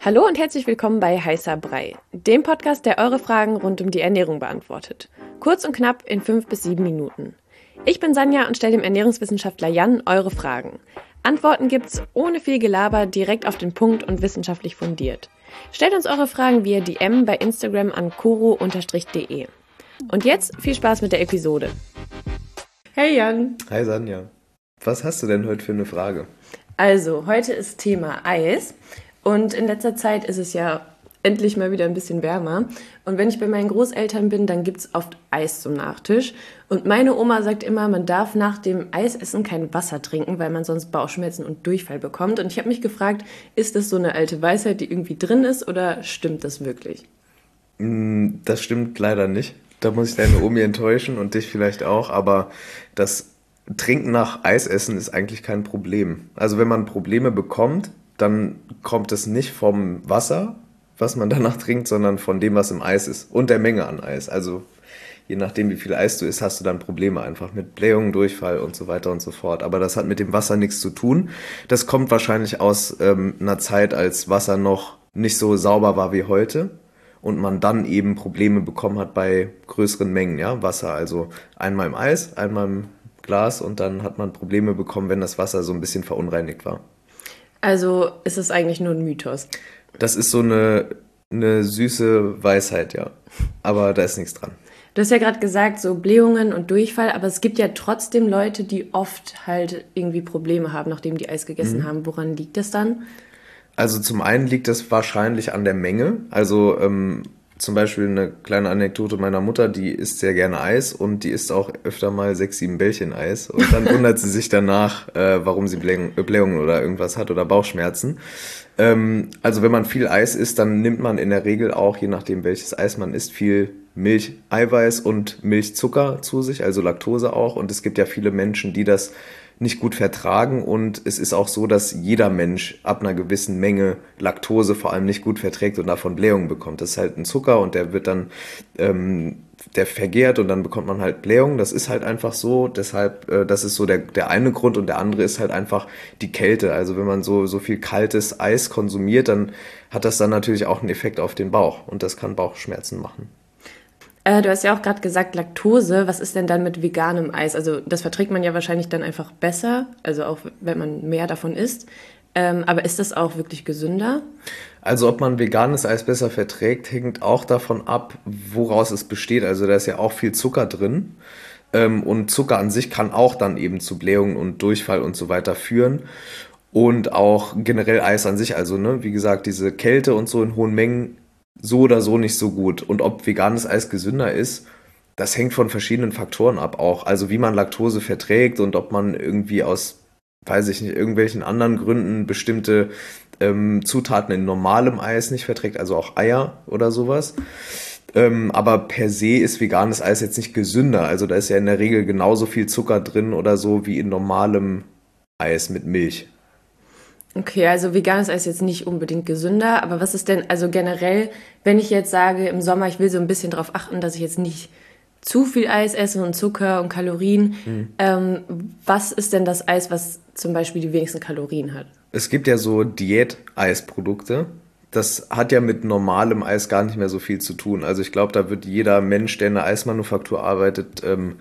Hallo und herzlich willkommen bei Heißer Brei, dem Podcast, der eure Fragen rund um die Ernährung beantwortet. Kurz und knapp in 5 bis 7 Minuten. Ich bin Sanja und stelle dem Ernährungswissenschaftler Jan eure Fragen. Antworten gibt's ohne viel Gelaber, direkt auf den Punkt und wissenschaftlich fundiert. Stellt uns eure Fragen via DM bei Instagram an koro_de. Und jetzt viel Spaß mit der Episode. Hey Jan. Hi Sanja. Was hast du denn heute für eine Frage? Also, heute ist Thema Eis. Und in letzter Zeit ist es ja endlich mal wieder ein bisschen wärmer. Und wenn ich bei meinen Großeltern bin, dann gibt es oft Eis zum Nachtisch. Und meine Oma sagt immer, man darf nach dem Eisessen kein Wasser trinken, weil man sonst Bauchschmerzen und Durchfall bekommt. Und ich habe mich gefragt, ist das so eine alte Weisheit, die irgendwie drin ist, oder stimmt das wirklich? Das stimmt leider nicht. Da muss ich deine Omi enttäuschen und dich vielleicht auch. Aber das Trinken nach Eisessen ist eigentlich kein Problem. Also wenn man Probleme bekommt, dann kommt es nicht vom Wasser, was man danach trinkt, sondern von dem, was im Eis ist und der Menge an Eis. Also je nachdem, wie viel Eis du isst, hast du dann Probleme einfach mit Blähungen, Durchfall und so weiter und so fort. Aber das hat mit dem Wasser nichts zu tun. Das kommt wahrscheinlich aus einer Zeit, als Wasser noch nicht so sauber war wie heute und man dann eben Probleme bekommen hat bei größeren Mengen, ja, Wasser. Also einmal im Eis, einmal im Glas und dann hat man Probleme bekommen, wenn das Wasser so ein bisschen verunreinigt war. Also ist es eigentlich nur ein Mythos? Das ist so eine süße Weisheit, ja. Aber da ist nichts dran. Du hast ja gerade gesagt, so Blähungen und Durchfall, aber es gibt ja trotzdem Leute, die oft halt irgendwie Probleme haben, nachdem die Eis gegessen haben. Woran liegt das dann? Also zum einen liegt das wahrscheinlich an der Menge. Also zum Beispiel eine kleine Anekdote meiner Mutter, die isst sehr gerne Eis und die isst auch öfter mal 6, 7 Bällchen Eis. Und dann wundert sie sich danach, warum sie Blähungen oder irgendwas hat oder Bauchschmerzen. Also wenn man viel Eis isst, dann nimmt man in der Regel auch, je nachdem welches Eis man isst, viel Milch, Eiweiß und Milchzucker zu sich, also Laktose auch. Und es gibt ja viele Menschen, die das nicht gut vertragen und es ist auch so, dass jeder Mensch ab einer gewissen Menge Laktose vor allem nicht gut verträgt und davon Blähungen bekommt. Das ist halt ein Zucker und der wird dann, der vergärt und dann bekommt man halt Blähungen. Das ist halt einfach so, deshalb, das ist so der eine Grund und der andere ist halt einfach die Kälte. Also wenn man so viel kaltes Eis konsumiert, dann hat das dann natürlich auch einen Effekt auf den Bauch und das kann Bauchschmerzen machen. Du hast ja auch gerade gesagt, Laktose. Was ist denn dann mit veganem Eis? Also das verträgt man ja wahrscheinlich dann einfach besser, also auch wenn man mehr davon isst. Aber ist das auch wirklich gesünder? Also ob man veganes Eis besser verträgt, hängt auch davon ab, woraus es besteht. Also da ist ja auch viel Zucker drin. Und Zucker an sich kann auch dann eben zu Blähungen und Durchfall und so weiter führen. Und auch generell Eis an sich, also ne, wie gesagt, diese Kälte und so in hohen Mengen so oder so nicht so gut. Und ob veganes Eis gesünder ist, das hängt von verschiedenen Faktoren ab auch. Also wie man Laktose verträgt und ob man irgendwie aus, weiß ich nicht, irgendwelchen anderen Gründen bestimmte Zutaten in normalem Eis nicht verträgt, also auch Eier oder sowas. Aber per se ist veganes Eis jetzt nicht gesünder. Also da ist ja in der Regel genauso viel Zucker drin oder so wie in normalem Eis mit Milch. Okay, also veganes Eis ist jetzt nicht unbedingt gesünder, aber was ist denn, also generell, wenn ich jetzt sage, im Sommer, ich will so ein bisschen darauf achten, dass ich jetzt nicht zu viel Eis esse und Zucker und Kalorien, was ist denn das Eis, was zum Beispiel die wenigsten Kalorien hat? Es gibt ja so Diät-Eisprodukte. Das hat ja mit normalem Eis gar nicht mehr so viel zu tun. Also ich glaube, da wird jeder Mensch, der in der Eismanufaktur arbeitet,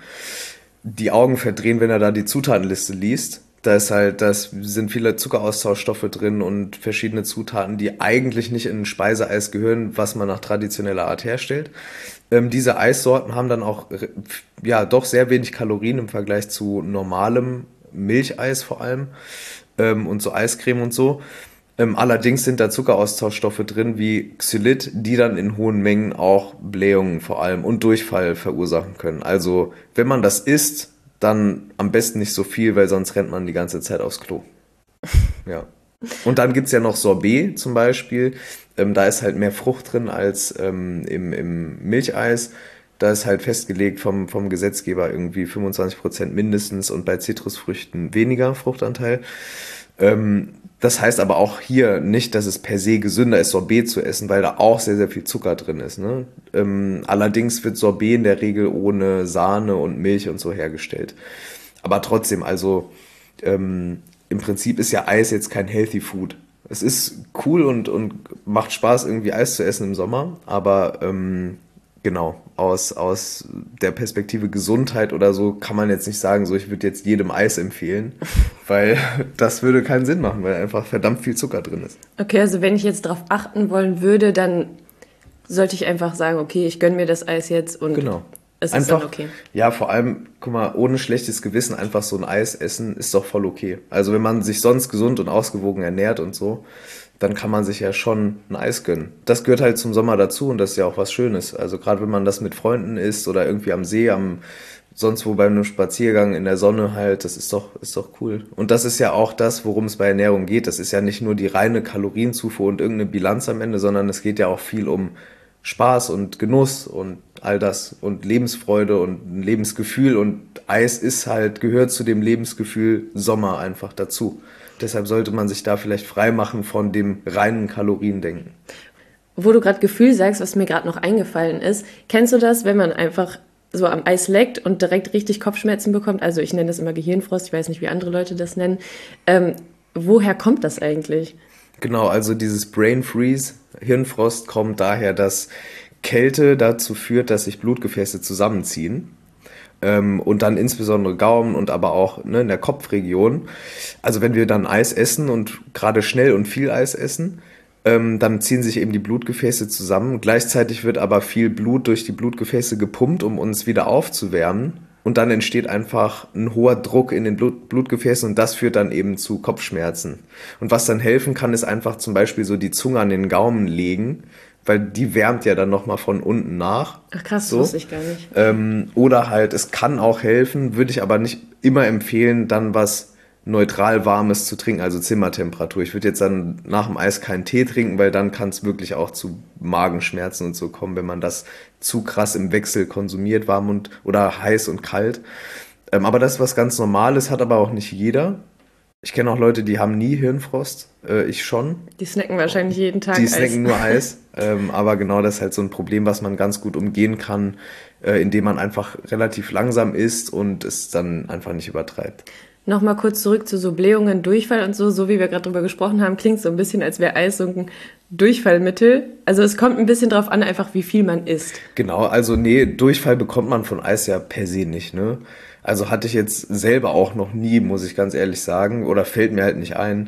die Augen verdrehen, wenn er da die Zutatenliste liest. Das sind viele Zuckeraustauschstoffe drin und verschiedene Zutaten, die eigentlich nicht in ein Speiseeis gehören, was man nach traditioneller Art herstellt. Diese Eissorten haben dann auch ja doch sehr wenig Kalorien im Vergleich zu normalem Milcheis vor allem und so Eiscreme und so. Allerdings sind da Zuckeraustauschstoffe drin wie Xylit, die dann in hohen Mengen auch Blähungen vor allem und Durchfall verursachen können. Also wenn man das isst, dann am besten nicht so viel, weil sonst rennt man die ganze Zeit aufs Klo. Ja. Und dann gibt's ja noch Sorbet zum Beispiel. Da ist halt mehr Frucht drin als im Milcheis. Da ist halt festgelegt vom Gesetzgeber irgendwie 25% mindestens und bei Zitrusfrüchten weniger Fruchtanteil. Das heißt aber auch hier nicht, dass es per se gesünder ist, Sorbet zu essen, weil da auch sehr, sehr viel Zucker drin ist. Ne? Allerdings wird Sorbet in der Regel ohne Sahne und Milch und so hergestellt. Aber trotzdem, also im Prinzip ist ja Eis jetzt kein Healthy Food. es ist cool und macht Spaß, irgendwie Eis zu essen im Sommer, aber genau, aus der Perspektive Gesundheit oder so kann man jetzt nicht sagen, so ich würde jetzt jedem Eis empfehlen, weil das würde keinen Sinn machen, weil einfach verdammt viel Zucker drin ist. Okay, also wenn ich jetzt darauf achten wollen würde, dann sollte ich einfach sagen, okay, ich gönne mir das Eis jetzt und Genau. es ist Einfach, dann okay. ja, vor allem, guck mal, ohne schlechtes Gewissen einfach so ein Eis essen ist doch voll okay. Also wenn man sich sonst gesund und ausgewogen ernährt und so, dann kann man sich ja schon ein Eis gönnen. Das gehört halt zum Sommer dazu und das ist ja auch was Schönes. Also gerade wenn man das mit Freunden isst oder irgendwie am See, sonst wo bei einem Spaziergang in der Sonne halt, das ist doch cool. Und das ist ja auch das, worum es bei Ernährung geht. Das ist ja nicht nur die reine Kalorienzufuhr und irgendeine Bilanz am Ende, sondern es geht ja auch viel um Spaß und Genuss und all das und Lebensfreude und ein Lebensgefühl und Eis gehört zu dem Lebensgefühl Sommer einfach dazu. Deshalb sollte man sich da vielleicht frei machen von dem reinen Kaloriendenken. Wo du gerade Gefühl sagst, was mir gerade noch eingefallen ist, kennst du das, wenn man einfach so am Eis leckt und direkt richtig Kopfschmerzen bekommt? Also ich nenne das immer Gehirnfrost, ich weiß nicht, wie andere Leute das nennen. Woher kommt das eigentlich? Genau, also dieses Brain Freeze, Hirnfrost, kommt daher, dass Kälte dazu führt, dass sich Blutgefäße zusammenziehen. Und dann insbesondere Gaumen und aber auch in der Kopfregion. Also wenn wir dann Eis essen und gerade schnell und viel Eis essen, dann ziehen sich eben die Blutgefäße zusammen. Gleichzeitig wird aber viel Blut durch die Blutgefäße gepumpt, um uns wieder aufzuwärmen. Und dann entsteht einfach ein hoher Druck in den Blutgefäßen und das führt dann eben zu Kopfschmerzen. Und was dann helfen kann, ist einfach zum Beispiel so die Zunge an den Gaumen legen, weil die wärmt ja dann nochmal von unten nach. Ach krass, so. Das wusste ich gar nicht. Oder halt, es kann auch helfen, würde ich aber nicht immer empfehlen, dann was neutral Warmes zu trinken, also Zimmertemperatur. Ich würde jetzt dann nach dem Eis keinen Tee trinken, weil dann kann es wirklich auch zu Magenschmerzen und so kommen, wenn man das zu krass im Wechsel konsumiert, warm oder heiß und kalt. Aber das ist was ganz Normales, hat aber auch nicht jeder. Ich kenne auch Leute, die haben nie Hirnfrost, ich schon. Die snacken wahrscheinlich jeden Tag Die Eis. snacken nur Eis, aber genau das ist halt so ein Problem, was man ganz gut umgehen kann, indem man einfach relativ langsam isst und es dann einfach nicht übertreibt. Nochmal kurz zurück zu so Blähungen, Durchfall und so wie wir gerade drüber gesprochen haben, klingt so ein bisschen, als wäre Eis so ein Durchfallmittel. Also es kommt ein bisschen drauf an, einfach wie viel man isst. Genau, also nee, Durchfall bekommt man von Eis ja per se nicht, ne? Also hatte ich jetzt selber auch noch nie, muss ich ganz ehrlich sagen, oder fällt mir halt nicht ein.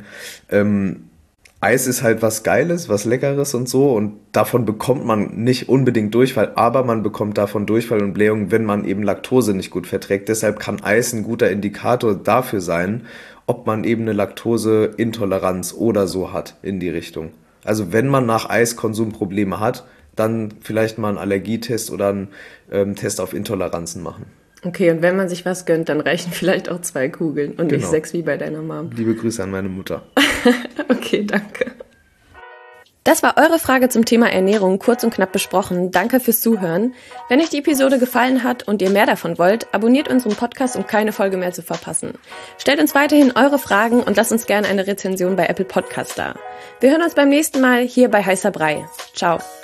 Eis ist halt was Geiles, was Leckeres und so und davon bekommt man nicht unbedingt Durchfall, aber man bekommt davon Durchfall und Blähung, wenn man eben Laktose nicht gut verträgt. Deshalb kann Eis ein guter Indikator dafür sein, ob man eben eine Laktoseintoleranz oder so hat in die Richtung. Also wenn man nach Eiskonsum Probleme hat, dann vielleicht mal einen Allergietest oder einen Test auf Intoleranzen machen. Okay, und wenn man sich was gönnt, dann reichen vielleicht auch 2 Kugeln und nicht Genau. 6 wie bei deiner Mom. Liebe Grüße an meine Mutter. Okay, danke. Das war eure Frage zum Thema Ernährung, kurz und knapp besprochen. Danke fürs Zuhören. Wenn euch die Episode gefallen hat und ihr mehr davon wollt, abonniert unseren Podcast, um keine Folge mehr zu verpassen. Stellt uns weiterhin eure Fragen und lasst uns gerne eine Rezension bei Apple Podcast da. Wir hören uns beim nächsten Mal hier bei Heißer Brei. Ciao.